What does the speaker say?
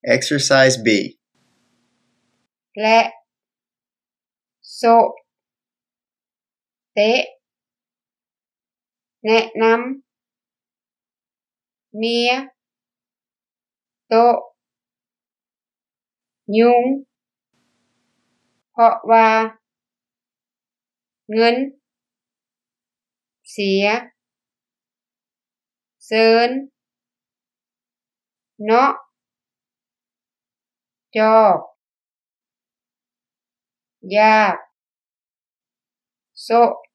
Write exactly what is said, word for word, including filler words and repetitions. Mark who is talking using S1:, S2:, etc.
S1: Exercise B.
S2: และโซะเตะแนะนำเมียโตะยุงเพราะว่าเงินเสียเซินเนาะจอกยากโซะ